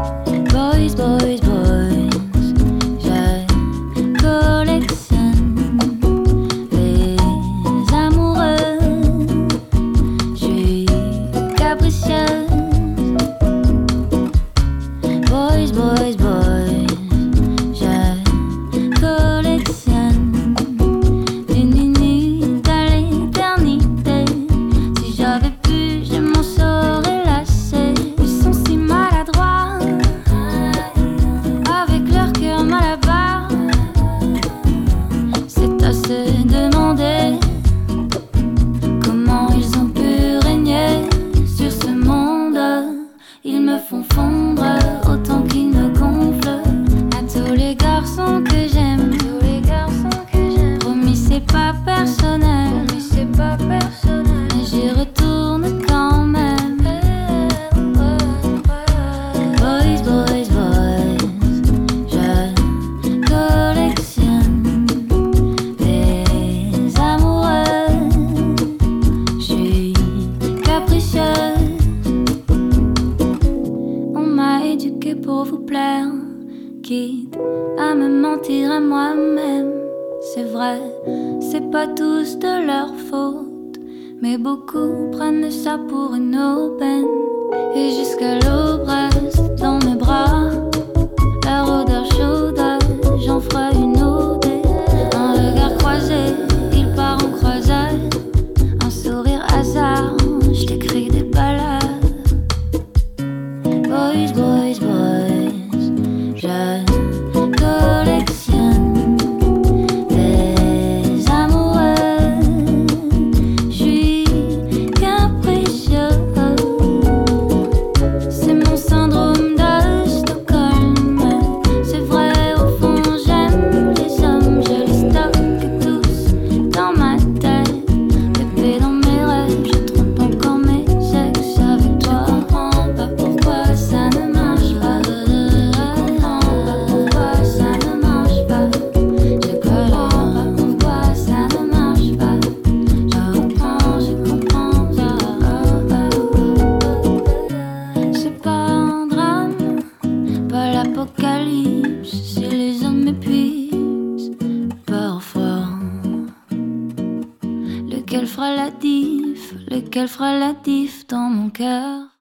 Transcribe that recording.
Boys, boys, boys, je collectionne les amoureux. Je suis capricieuse. Boys, boys, boys, je collectionne d'une minute à l'éternité. Si j'avais pu, je m'en serais lâché. Ils sont si maladroits, avec leur cœur mal à bas. C'est à se demander comment ils ont pu régner sur ce monde. Ils me font fondre autant qu'ils me gonflent. À tous les garçons que j'aime, promis c'est pas personnel, mais j'y retourne quand même. Boys, boys, boys, je collectionne les amoureux. Je suis capricieuse. On m'a éduquée pour vous plaire, quitte à me mentir à moi-même. C'est vrai, c'est pas tous de leur faute, mais beaucoup prennent ça pour une aubaine. Et jusqu'à l'aube reste dans mes bras leur odeur chaude, j'en ferai une ode. Un regard croisé, il part en croisade. Un sourire hasard, je t'écris des ballades. Boys, boys, boys, je collectionne les amoureux. Je suis capricieux. C'est mon syndrome de Stockholm. C'est vrai, au fond, j'aime les hommes. Je les stocke tous dans ma tête. Bébé, dans mes rêves, je trompe encore mes ex avec toi. Je comprends pas pourquoi ça ne marche pas. Je comprends pas pourquoi ça ne marche pas. Je comprends pas pourquoi ça ne marche pas. Je comprends ça. C'est pas un drame, pas l'apocalypse, si les hommes m'épuisent parfois. Lequel fera la diff dans mon cœur?